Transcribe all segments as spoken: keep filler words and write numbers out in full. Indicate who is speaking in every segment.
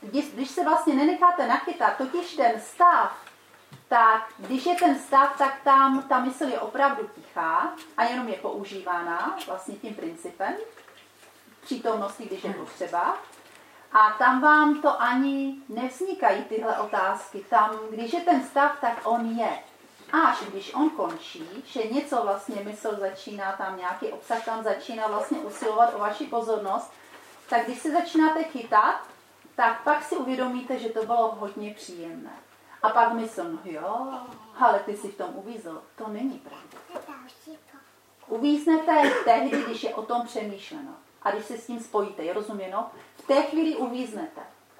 Speaker 1: když, když se vlastně nenecháte nachytat, totiž ten stav, tak když je ten stav, tak tam ta mysl je opravdu tichá a jenom je používána vlastně tím principem přítomnosti, když je potřeba. A tam vám to ani nevznikají tyhle otázky. Tam, když je ten stav, tak on je. Až když on končí, že něco vlastně mysl začíná, tam nějaký obsah tam začíná vlastně usilovat o vaši pozornost, tak když se začínáte chytat, tak pak si uvědomíte, že to bylo hodně příjemné. A pak mysl, no jo, ale ty si v tom uvízl. To není pravda. Uvíznete tehdy, když je o tom přemýšleno. A když se s tím spojíte, je rozuměno? V té chvíli uvíznete.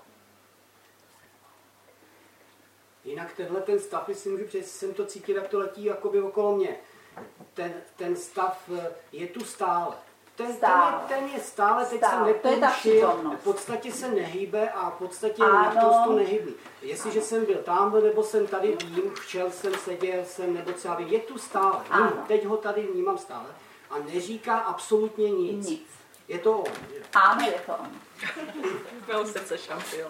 Speaker 2: Jinak tenhle ten stav, si můžu přijít, jsem to cítil, jak to letí jakoby okolo mě. Ten, ten stav je tu stále. Ten,
Speaker 1: stále.
Speaker 2: ten, je, ten je stále, teď
Speaker 1: stále.
Speaker 2: jsem nepoušil, v podstatě se nehýbe a v podstatě naprosto nehyblý. Jestliže ano. jsem byl tamhle, nebo jsem tady vím, šel jsem, seděl jsem, nebo co já vím, je tu stále. Vím, teď ho tady vnímám stále a neříká absolutně nic.
Speaker 1: Nic.
Speaker 2: Je to on.
Speaker 1: Ano, je to on.
Speaker 3: Byl srdce šampion.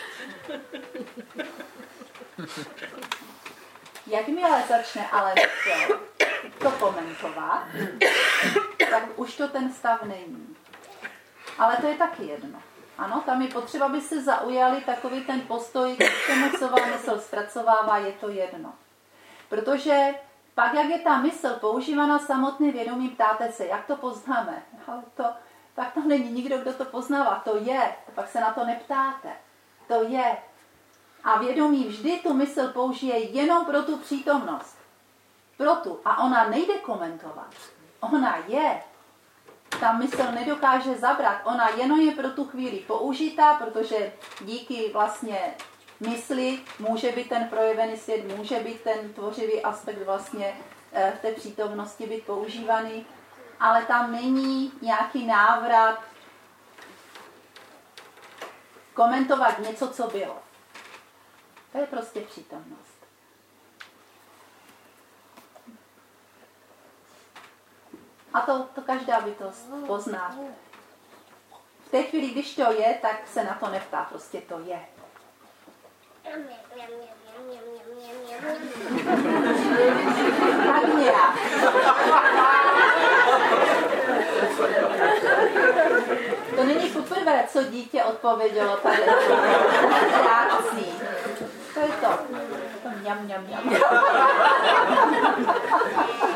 Speaker 1: Jakmile začne ale to komentovat, tak už to ten stav není. Ale to je taky jedno. Ano, tam je potřeba, aby se zaujali takový ten postoj, k tomu, co vám mysl zpracovává, je to jedno. Protože pak, jak je ta mysl používána samotným vědomím, ptáte se, jak to poznáme. Ale to, pak tam není nikdo, kdo to poznává. To je. Pak se na to neptáte. To je. A vědomí vždy tu mysl použije jenom pro tu přítomnost. Pro tu. A ona nejde komentovat. Ona je. Ta mysl nedokáže zabrat. Ona jenom je pro tu chvíli použitá, protože díky vlastně mysli může být ten projevený svět, může být ten tvořivý aspekt vlastně v té přítomnosti být používaný, ale tam není nějaký návrat komentovat něco, co bylo. To je prostě přítomnost. A to, to každá bytost pozná. V té chvíli, když to je, tak se na to neptá, prostě to je. Tak nějak. To není poprvé, co dítě odpovědělo tady. Reakcí. To je to. To mňam, mňam, mňam.